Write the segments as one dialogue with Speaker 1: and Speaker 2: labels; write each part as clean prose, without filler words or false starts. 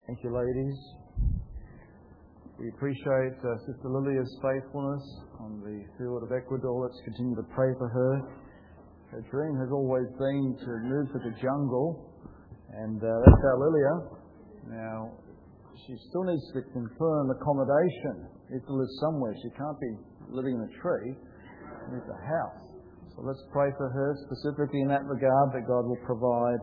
Speaker 1: Thank you, ladies. We appreciate Sister Lilia's faithfulness on the field of Ecuador. Let's continue to pray for her. Her dream has always been to move to the jungle, and that's our Lilia. Now, she still needs to confirm accommodation. She needs to live somewhere. She can't be living in a tree. She needs a house. So let's pray for her specifically in that regard, that God will provide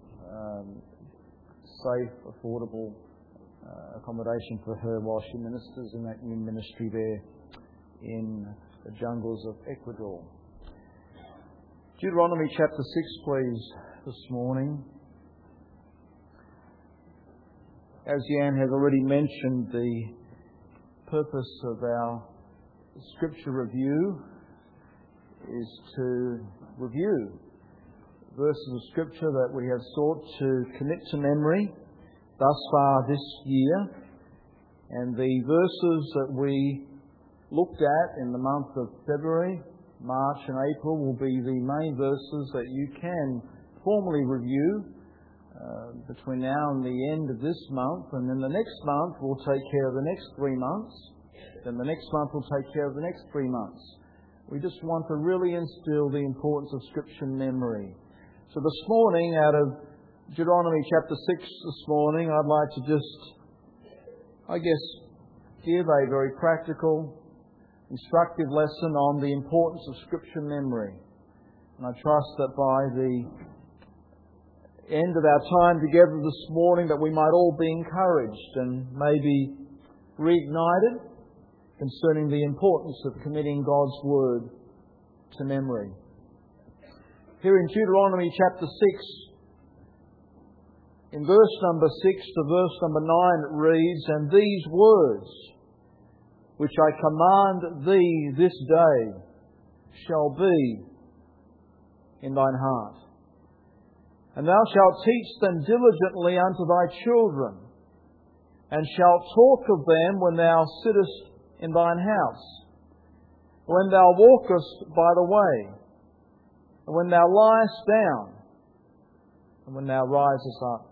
Speaker 1: safe, affordable accommodation for her while she ministers in that new ministry there in the jungles of Ecuador. Deuteronomy chapter 6, please, this morning. As Jan has already mentioned, the purpose of our scripture review is to review verses of scripture that we have sought to commit to memory thus far this year. And the verses that we looked at in the month of February, March and April will be the main verses that you can formally review between now and the end of this month. And then the next month will take care of the next 3 months. Then the next month will take care of the next 3 months. We just want to really instill the importance of Scripture memory. So this morning, out of Deuteronomy chapter 6 this morning, I'd like to just, give a very practical, instructive lesson on the importance of Scripture memory. And I trust that by the end of our time together this morning that we might all be encouraged and maybe reignited concerning the importance of committing God's Word to memory. Here in Deuteronomy chapter 6, in verse number 6 to verse number 9 it reads, "And these words which I command thee this day shall be in thine heart. And thou shalt teach them diligently unto thy children, and shalt talk of them when thou sittest in thine house, when thou walkest by the way, and when thou liest down, and when thou risest up.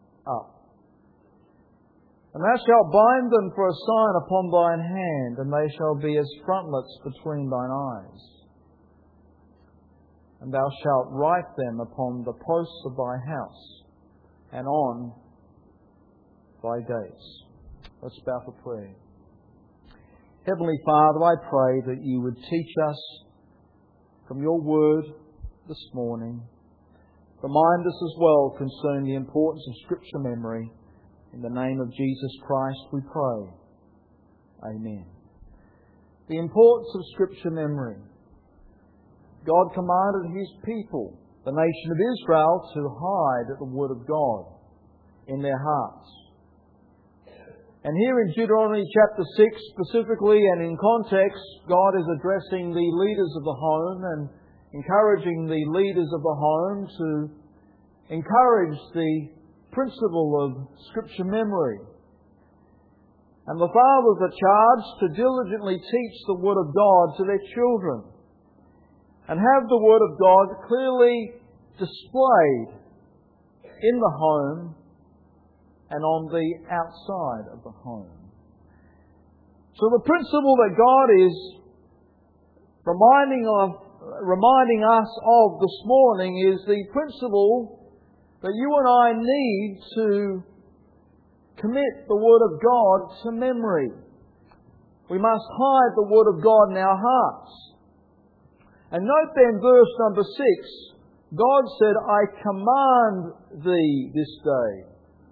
Speaker 1: And thou shalt bind them for a sign upon thine hand, and they shall be as frontlets between thine eyes. And thou shalt write them upon the posts of thy house, and on thy gates." Let's bow for prayer. Heavenly Father, I pray that you would teach us from your word this morning. Remind us as well concerning the importance of Scripture memory. In the name of Jesus Christ we pray. Amen. The importance of Scripture memory. God commanded His people, the nation of Israel, to hide the Word of God in their hearts. And here in Deuteronomy chapter 6 specifically and in context, God is addressing the leaders of the home and encouraging the leaders of the home to encourage the principle of Scripture memory. And the fathers are charged to diligently teach the Word of God to their children and have the Word of God clearly displayed in the home and on the outside of the home. So the principle that God is reminding us of this morning is the principle that you and I need to commit the Word of God to memory. We must hide the Word of God in our hearts. And note then verse number 6, God said, "I command thee this day.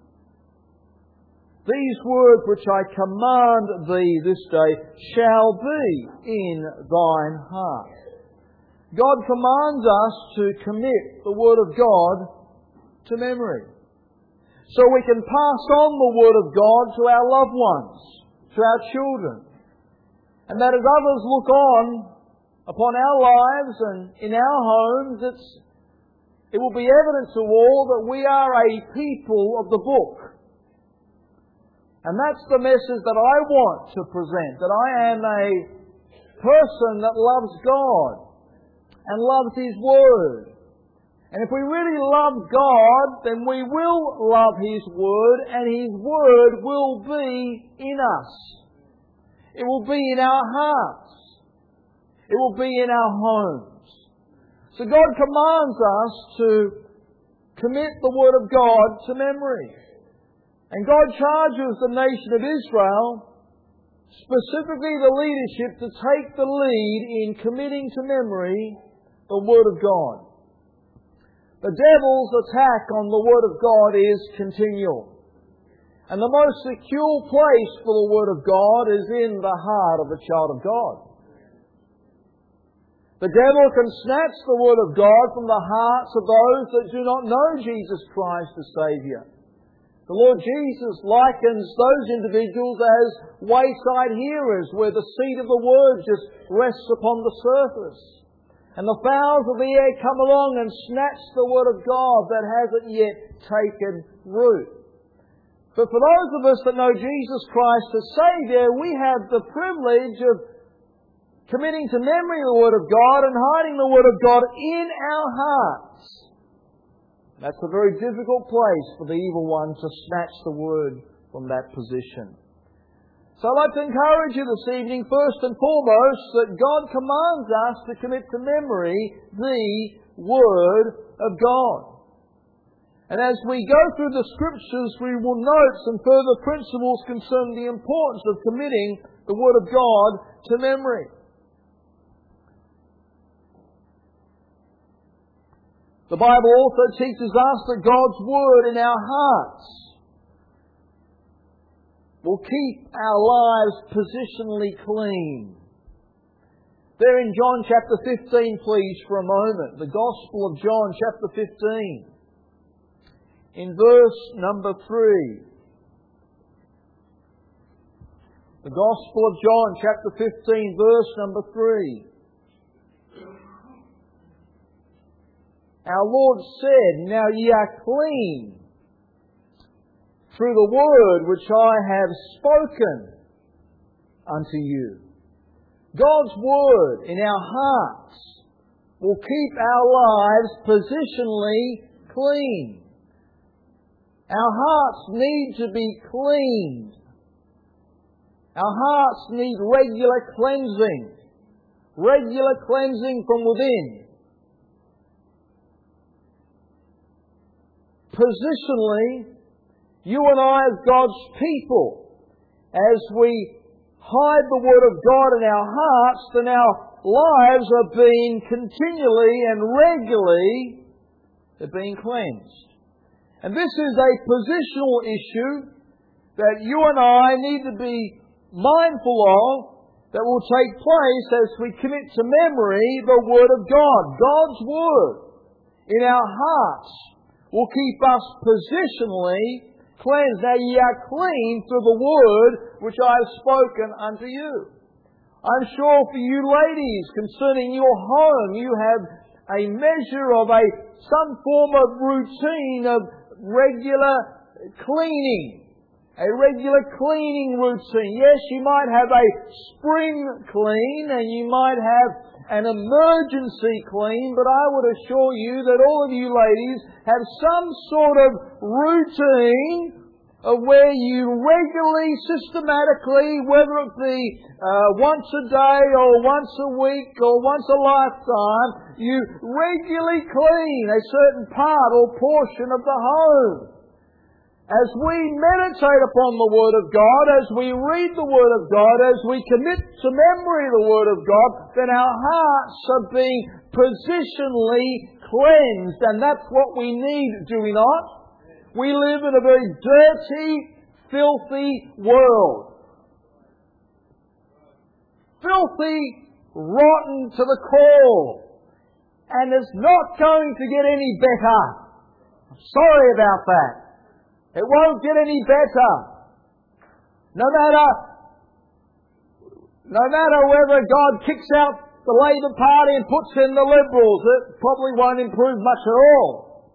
Speaker 1: These words which I command thee this day shall be in thine heart." God commands us to commit the Word of God to memory, so we can pass on the Word of God to our loved ones, to our children, and that as others look on upon our lives and in our homes, it will be evident to all that we are a people of the book. And that's the message that I want to present, that I am a person that loves God and loves His Word And if we really love God, then we will love His Word, and His Word will be in us. It will be in our hearts. It will be in our homes. So God commands us to commit the Word of God to memory. And God charges the nation of Israel, specifically the leadership, to take the lead in committing to memory the Word of God. The devil's attack on the Word of God is continual. And the most secure place for the Word of God is in the heart of a child of God. The devil can snatch the Word of God from the hearts of those that do not know Jesus Christ as Saviour. The Lord Jesus likens those individuals as wayside hearers, where the seed of the Word just rests upon the surface. And the fowls of the air come along and snatch the Word of God that hasn't yet taken root. But for those of us that know Jesus Christ as Saviour, we have the privilege of committing to memory the Word of God and hiding the Word of God in our hearts. That's a very difficult place for the evil one to snatch the Word from that position. So I'd like to encourage you this evening, first and foremost, that God commands us to commit to memory the Word of God. And as we go through the Scriptures, we will note some further principles concerning the importance of committing the Word of God to memory. The Bible also teaches us that God's Word in our hearts will keep our lives positionally clean. There in John chapter 15, please, for a moment. The Gospel of John chapter 15. In verse number 3. The Gospel of John chapter 15, verse number 3. Our Lord said, "Now ye are clean through the word which I have spoken unto you." God's Word in our hearts will keep our lives positionally clean. Our hearts need to be cleaned. Our hearts need regular cleansing from within. Positionally, you and I as God's people, as we hide the Word of God in our hearts, then our lives are being continually and regularly being cleansed. And this is a positional issue that you and I need to be mindful of, that will take place as we commit to memory the Word of God. God's Word in our hearts will keep us positionally cleansed. Now ye are clean through the word which I have spoken unto you. I'm sure for you ladies, concerning your home, you have a measure of some form of routine of regular cleaning. A regular cleaning routine. Yes, you might have a spring clean and you might have an emergency clean, but I would assure you that all of you ladies have some sort of routine of where you regularly, systematically, whether it be once a day or once a week or once a lifetime, you regularly clean a certain part or portion of the home. As we meditate upon the Word of God, as we read the Word of God, as we commit to memory the Word of God, then our hearts are being positionally cleansed. And that's what we need, do we not? We live in a very dirty, filthy world. Filthy, rotten to the core. And it's not going to get any better. I'm sorry about that. It won't get any better. No matter whether God kicks out the Labour Party and puts in the Liberals, it probably won't improve much at all.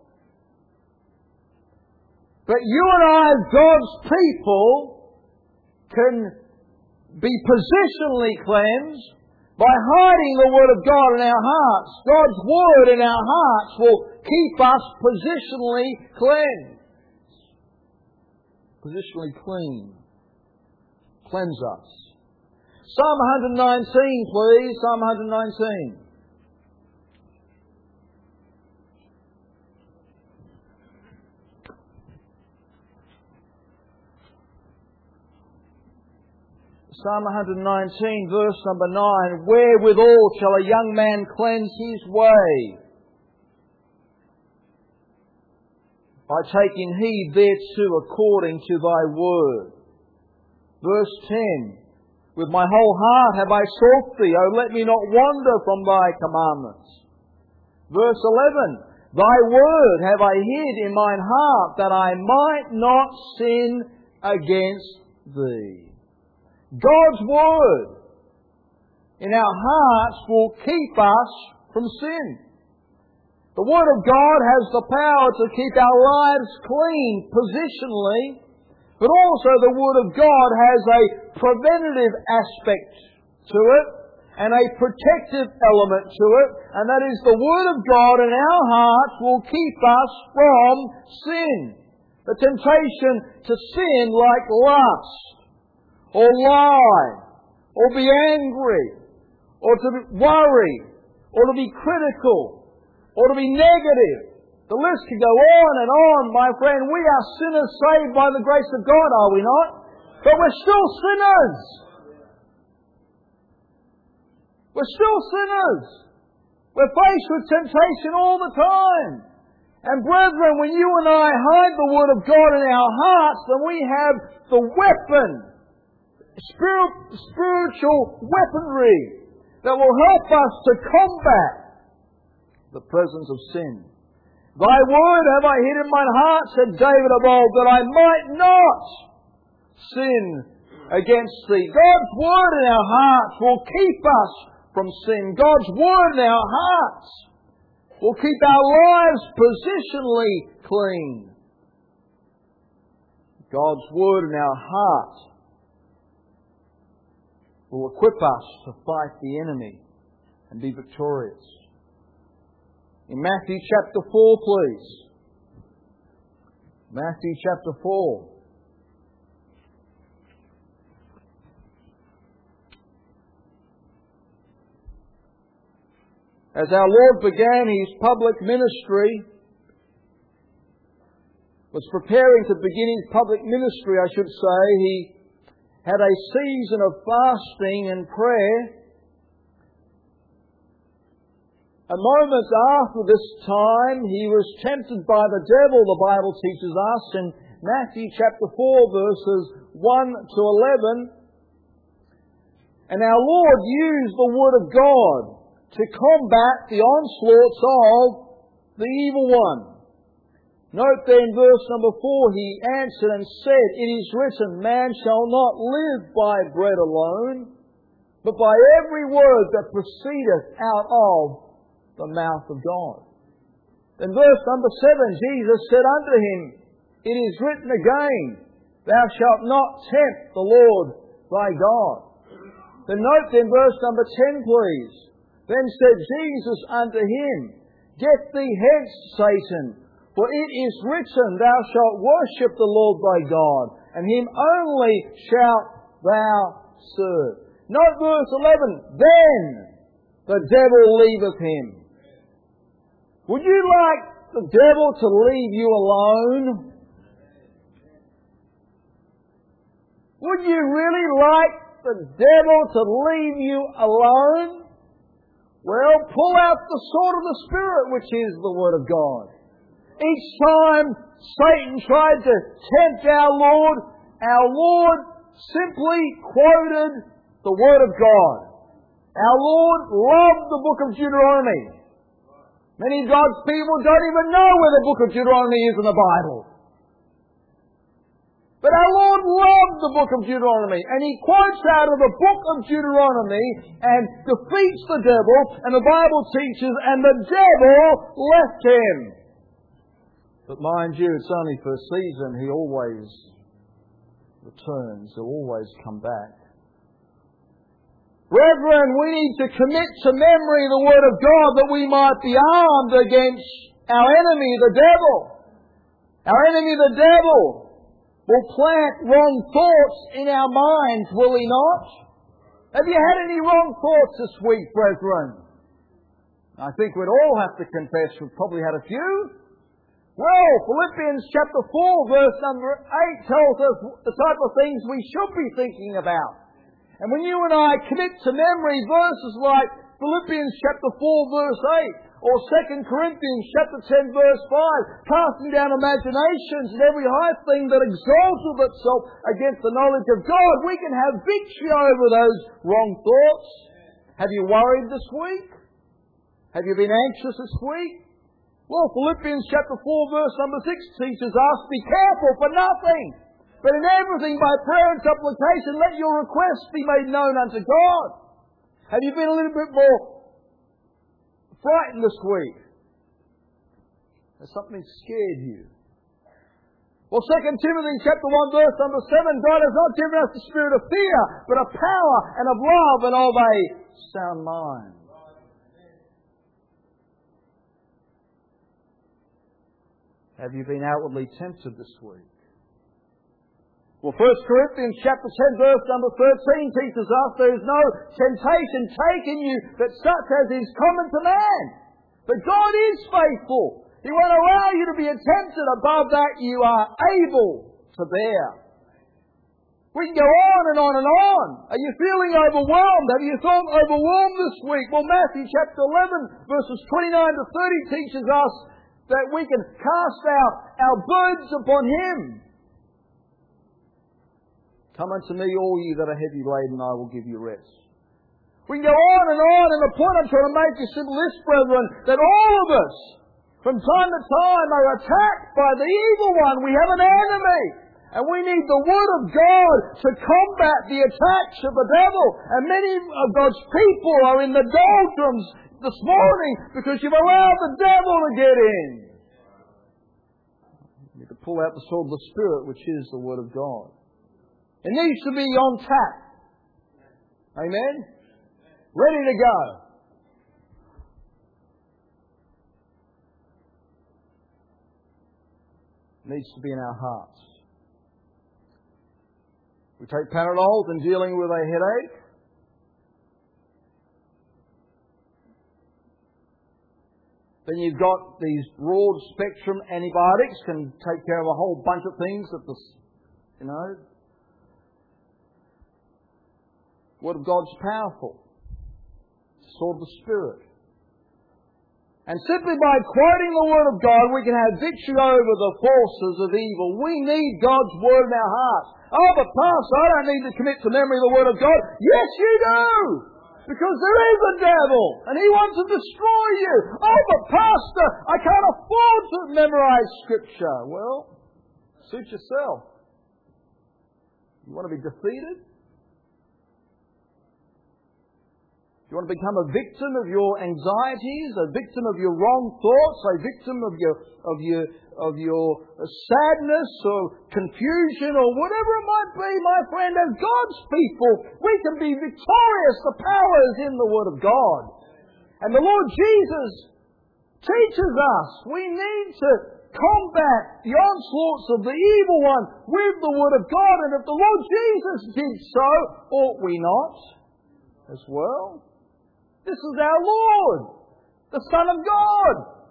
Speaker 1: But you and I, as God's people, can be positionally cleansed by hiding the Word of God in our hearts. God's Word in our hearts will keep us positionally cleansed. Positionally clean. Cleanse us. Psalm 119, please. Psalm 119. Psalm 119, verse number 9. Wherewithal shall a young man cleanse his way? By taking heed thereto according to thy word. Verse 10. With my whole heart have I sought thee, O let me not wander from thy commandments. Verse 11. Thy word have I hid in mine heart, that I might not sin against thee. God's word in our hearts will keep us from sin. The Word of God has the power to keep our lives clean positionally, but also the Word of God has a preventative aspect to it and a protective element to it, and that is the Word of God in our hearts will keep us from sin. The temptation to sin like lust, or lie, or be angry, or to worry, or to be critical, or to be negative. The list could go on and on, my friend. We are sinners saved by the grace of God, are we not? But we're still sinners. We're still sinners. We're faced with temptation all the time. And brethren, when you and I hide the Word of God in our hearts, then we have the weapon, spiritual weaponry that will help us to combat the presence of sin. Thy word have I hid in mine heart, said David of old, that I might not sin against thee. God's word in our hearts will keep us from sin. God's word in our hearts will keep our lives positionally clean. God's word in our heart will equip us to fight the enemy and be victorious. In Matthew chapter 4, please. Matthew chapter 4. As our Lord began His public ministry, was preparing to begin His public ministry, I should say, He had a season of fasting and prayer. A moment after this time, He was tempted by the devil, the Bible teaches us, in Matthew chapter 4, verses 1 to 11. And our Lord used the Word of God to combat the onslaughts of the evil one. Note then verse number 4, He answered and said, It is written, Man shall not live by bread alone, but by every word that proceedeth out of the mouth of God. Then verse number 7, Jesus said unto him, It is written again, Thou shalt not tempt the Lord thy God. Then note then verse number 10, please. Then said Jesus unto him, Get thee hence, Satan, for it is written, Thou shalt worship the Lord thy God, and Him only shalt thou serve. Note verse 11, Then the devil leaveth him. Would you like the devil to leave you alone? Would you really like the devil to leave you alone? Well, pull out the sword of the Spirit, which is the Word of God. Each time Satan tried to tempt our Lord simply quoted the Word of God. Our Lord loved the book of Deuteronomy. Many of God's people don't even know where the book of Deuteronomy is in the Bible. But our Lord loved the book of Deuteronomy, and He quotes out of the book of Deuteronomy and defeats the devil, and the Bible teaches, and the devil left him. But mind you, it's only for a season. He always returns. He'll always come back. Brethren, we need to commit to memory the Word of God that we might be armed against Our enemy, the devil. Our enemy, the devil, will plant wrong thoughts in our minds, will he not? Have you had any wrong thoughts this week, brethren? I think we'd all have to confess we've probably had a few. Well, Philippians chapter 4 verse number 8 tells us the type of things we should be thinking about. And when you and I commit to memory verses like Philippians chapter 4 verse 8 or 2 Corinthians chapter 10 verse 5, casting down imaginations and every high thing that exalteth itself against the knowledge of God, we can have victory over those wrong thoughts. Have you worried this week? Have you been anxious this week? Well, Philippians chapter 4 verse number 6 teaches us, be careful for nothing, but in everything by prayer and supplication let your requests be made known unto God. Have you been a little bit more frightened this week? Has something scared you? Well, 2 Timothy chapter 1 verse number 7, God has not given us the spirit of fear, but of power and of love and of a sound mind. Have you been outwardly tempted this week? Well, 1 Corinthians chapter 10 verse number 13 teaches us there is no temptation taken you that such as is common to man. But God is faithful. He won't allow you to be tempted above that you are able to bear. We can go on and on and on. Are you feeling overwhelmed? Have you felt overwhelmed this week? Well, Matthew chapter 11 verses 29 to 30 teaches us that we can cast out our burdens upon Him. Come unto me, all ye that are heavy laden, I will give you rest. We can go on, and the point I'm trying to make is simple this, brethren, that all of us, from time to time, are attacked by the evil one. We have an enemy. And we need the Word of God to combat the attacks of the devil. And many of God's people are in the doldrums this morning because you've allowed the devil to get in. You need to pull out the sword of the Spirit, which is the Word of God. It needs to be on tap. Amen? Ready to go. It needs to be in our hearts. We take Panadol in dealing with a headache. Then you've got these broad spectrum antibiotics can take care of a whole bunch of things that Word of God's powerful. It's the sword of the Spirit. And simply by quoting the Word of God, we can have victory over the forces of evil. We need God's Word in our hearts. Oh, but Pastor, I don't need to commit to memory the Word of God. Yes, you do! Because there is a devil, and he wants to destroy you. Oh, but Pastor, I can't afford to memorize Scripture. Well, suit yourself. You want to be defeated? You want to become a victim of your anxieties, a victim of your wrong thoughts, a victim of your sadness or confusion or whatever it might be, my friend, as God's people, we can be victorious. The power is in the Word of God. And the Lord Jesus teaches us we need to combat the onslaughts of the evil one with the Word of God. And if the Lord Jesus did so, ought we not as well? This is our Lord, the Son of God.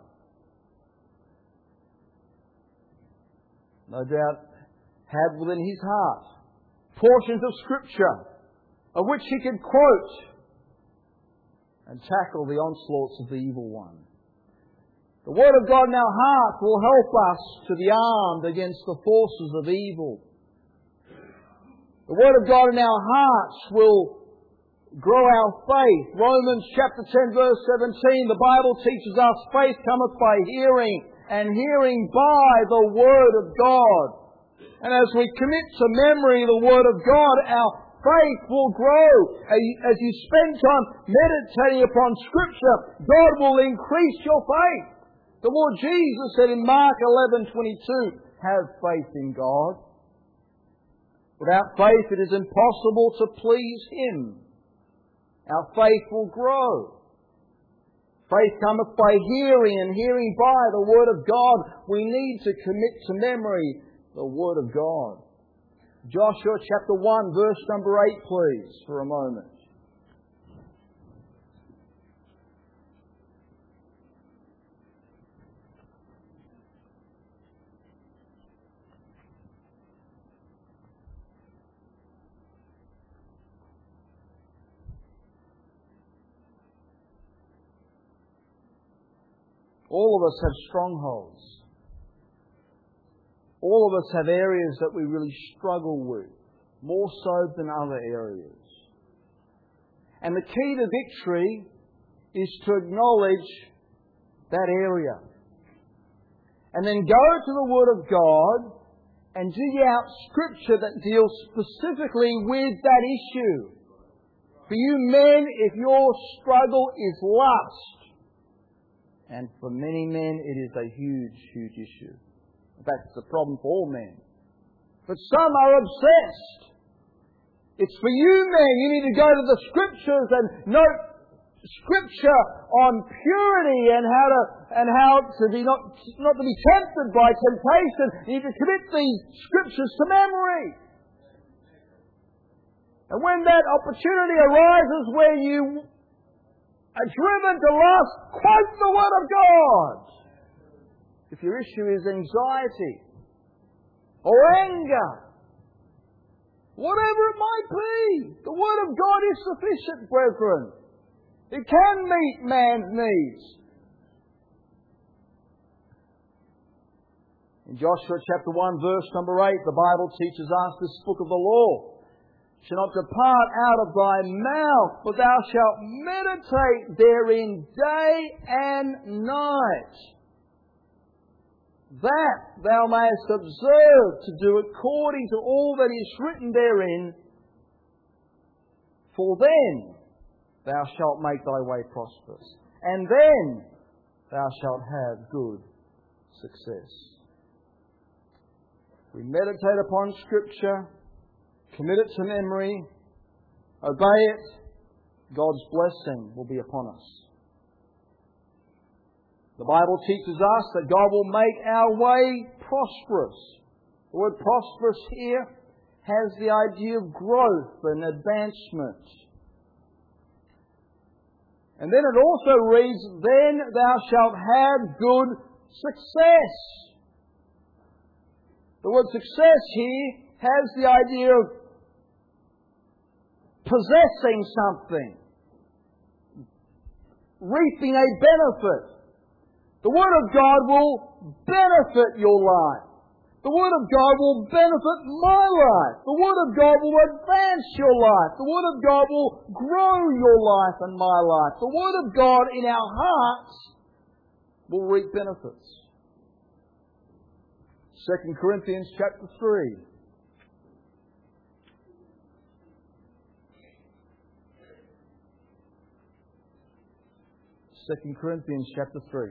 Speaker 1: No doubt had within his heart portions of Scripture of which he could quote and tackle the onslaughts of the evil one. The Word of God in our heart will help us to be armed against the forces of evil. The Word of God in our hearts will grow our faith. Romans chapter 10 verse 17, the Bible teaches us faith cometh by hearing, and hearing by the Word of God. And as we commit to memory the Word of God, our faith will grow. As you spend time meditating upon Scripture, God will increase your faith. The Lord Jesus said in Mark 11:22, have faith in God. Without faith it is impossible to please Him. Our faith will grow. Faith cometh by hearing, and hearing by the Word of God. We need to commit to memory the Word of God. Joshua chapter 1, verse number 8, please, for a moment. All of us have strongholds. All of us have areas that we really struggle with, more so than other areas. And the key to victory is to acknowledge that area. And then go to the Word of God and dig out Scripture that deals specifically with that issue. For you men, if your struggle is lust, and for many men it is a huge, huge issue. In fact, it's a problem for all men. But some are obsessed. It's for you men. You need to go to the Scriptures and note Scripture on purity and how to be not to be tempted by temptation. You need to commit these Scriptures to memory. And when that opportunity arises where you are driven to lust, quote the Word of God. If your issue is anxiety or anger, whatever it might be, the Word of God is sufficient, brethren. It can meet man's needs. In Joshua chapter 1, verse number 8, the Bible teaches us this book of the law shall not depart out of thy mouth, but thou shalt meditate therein day and night, that thou mayest observe to do according to all that is written therein. For then thou shalt make thy way prosperous, and then thou shalt have good success. We meditate upon Scripture, commit it to memory, obey it, God's blessing will be upon us. The Bible teaches us that God will make our way prosperous. The word prosperous here has the idea of growth and advancement. And then it also reads, then thou shalt have good success. The word success here has the idea of possessing something, reaping a benefit. The Word of God will benefit your life. The Word of God will benefit my life. The Word of God will advance your life. The Word of God will grow your life and my life. The Word of God in our hearts will reap benefits. 2 Corinthians chapter 3. 2 Corinthians chapter 3.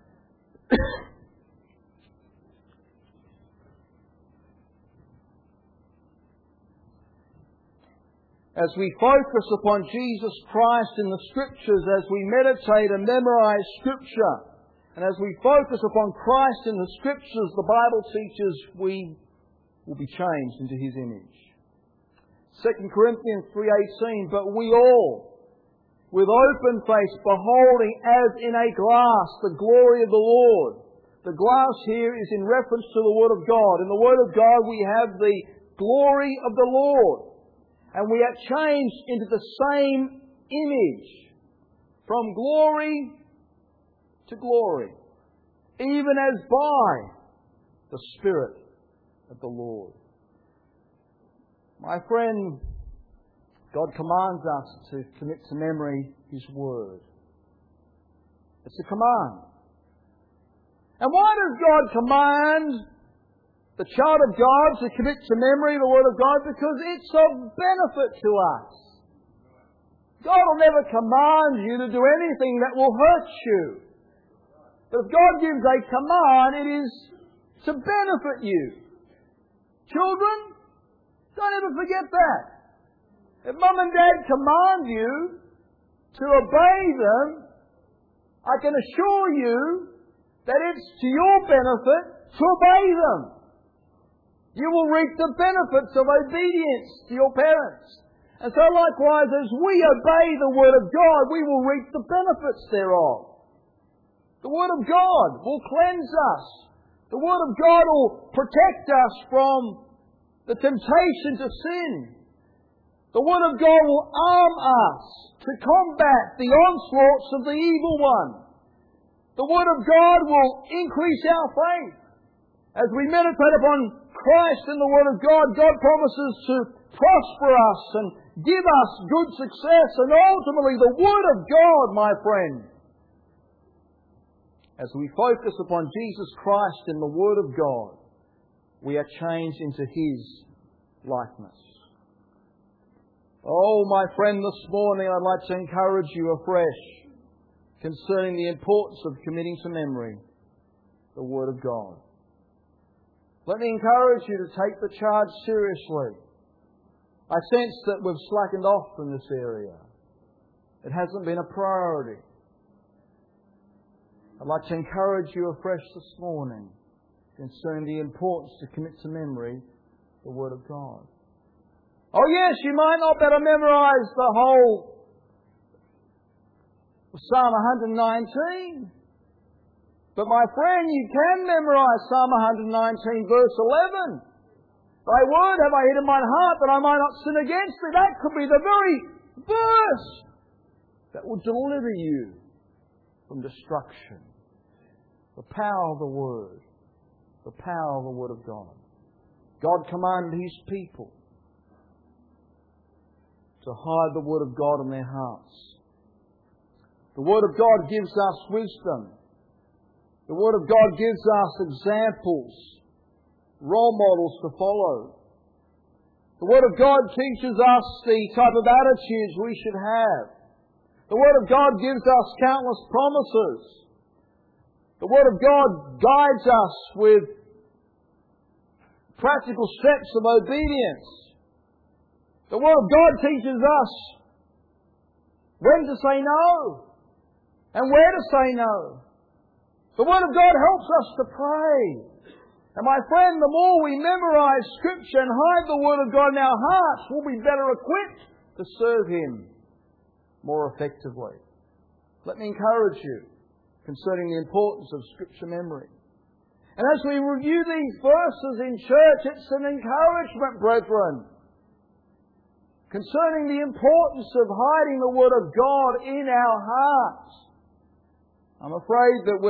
Speaker 1: As we focus upon Jesus Christ in the Scriptures, as we meditate and memorize Scripture, and as we focus upon Christ in the Scriptures, the Bible teaches we will be changed into His image. 2 Corinthians 3:18, but we all, with open face, beholding as in a glass the glory of the Lord. The glass here is in reference to the Word of God. In the Word of God we have the glory of the Lord. And we are changed into the same image, from glory to glory, even as by the Spirit of the Lord. My friend, God commands us to commit to memory His Word. It's a command. And why does God command the child of God to commit to memory the Word of God? Because it's of benefit to us. God will never command you to do anything that will hurt you. But if God gives a command, it is to benefit you. Children, don't ever forget that. If Mum and Dad command you to obey them, I can assure you that it's to your benefit to obey them. You will reap the benefits of obedience to your parents. And so likewise, as we obey the Word of God, we will reap the benefits thereof. The Word of God will cleanse us. The Word of God will protect us from the temptation to sin. The Word of God will arm us to combat the onslaughts of the evil one. The Word of God will increase our faith. As we meditate upon Christ and the Word of God, God promises to prosper us and give us good success, and ultimately the Word of God, my friend. As we focus upon Jesus Christ and the Word of God, we are changed into His likeness. Oh, my friend, this morning I'd like to encourage you afresh concerning the importance of committing to memory the Word of God. Let me encourage you to take the charge seriously. I sense that we've slackened off in this area. It hasn't been a priority. I'd like to encourage you afresh this morning concerning the importance to commit to memory the Word of God. Oh yes, you might not be able to memorise the whole Psalm 119. But my friend, you can memorise Psalm 119 verse 11. Thy word have I hid in mine heart that I might not sin against thee. That could be the very verse that will deliver you from destruction. The power of the Word. The power of the Word of God. God commanded His people to hide the Word of God in their hearts. The Word of God gives us wisdom. The Word of God gives us examples, role models to follow. The Word of God teaches us the type of attitudes we should have. The Word of God gives us countless promises. The Word of God guides us with practical steps of obedience. The Word of God teaches us when to say no and where to say no. The Word of God helps us to pray. And my friend, the more we memorize Scripture and hide the Word of God in our hearts, we'll be better equipped to serve Him more effectively. Let me encourage you concerning the importance of Scripture memory. And as we review these verses in church, it's an encouragement, brethren, concerning the importance of hiding the Word of God in our hearts. I'm afraid that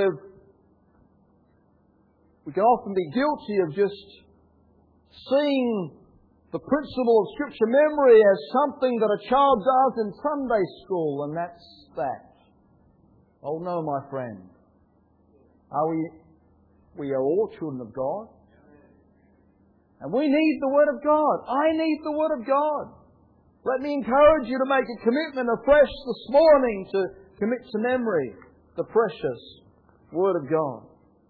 Speaker 1: we can often be guilty of just seeing the principle of Scripture memory as something that a child does in Sunday school, and that's that. Oh no, my friend. We are all children of God. And we need the Word of God. I need the Word of God. Let me encourage you to make a commitment afresh this morning to commit to memory the precious Word of God.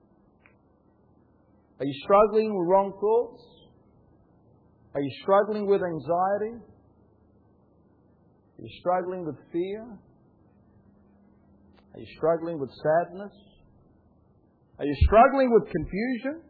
Speaker 1: Are you struggling with wrong thoughts? Are you struggling with anxiety? Are you struggling with fear? Are you struggling with sadness? Are you struggling with confusion?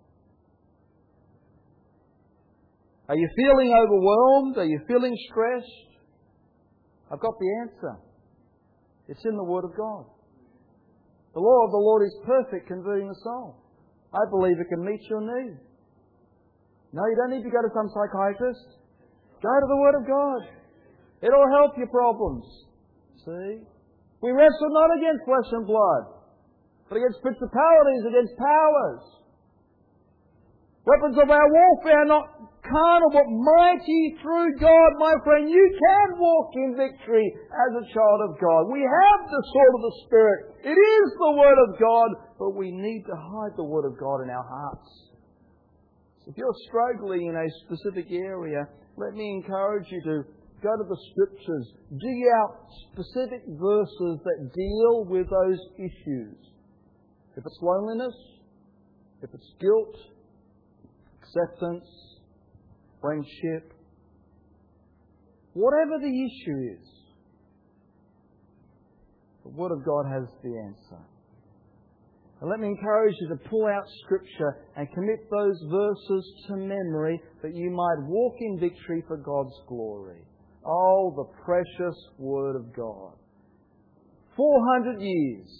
Speaker 1: Are you feeling overwhelmed? Are you feeling stressed? I've got the answer. It's in the Word of God. The law of the Lord is perfect, converting the soul. I believe it can meet your need. No, you don't need to go to some psychiatrist. Go to the Word of God. It'll help your problems. See? We wrestle not against flesh and blood, but against principalities, against powers. Weapons of our warfare are not carnal, but mighty through God, my friend. You can walk in victory as a child of God. We have the sword of the Spirit. It is the Word of God, but we need to hide the Word of God in our hearts. So if you're struggling in a specific area, let me encourage you to go to the Scriptures, dig out specific verses that deal with those issues. If it's loneliness, if it's guilt, acceptance, friendship, whatever the issue is, The Word of God has the answer. And let me encourage you to pull out Scripture and commit those verses to memory that you might walk in victory for God's glory. Oh, the precious Word of God. 400 years.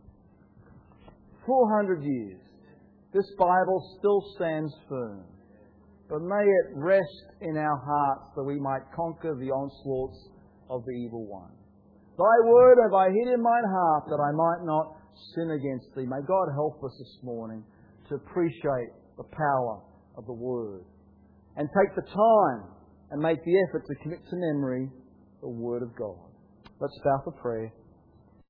Speaker 1: 400 years. This Bible still stands firm. But may it rest in our hearts that we might conquer the onslaughts of the evil one. Thy word have I hid in mine heart that I might not sin against Thee. May God help us this morning to appreciate the power of the Word and take the time and make the effort to commit to memory the Word of God. Let's bow for prayer.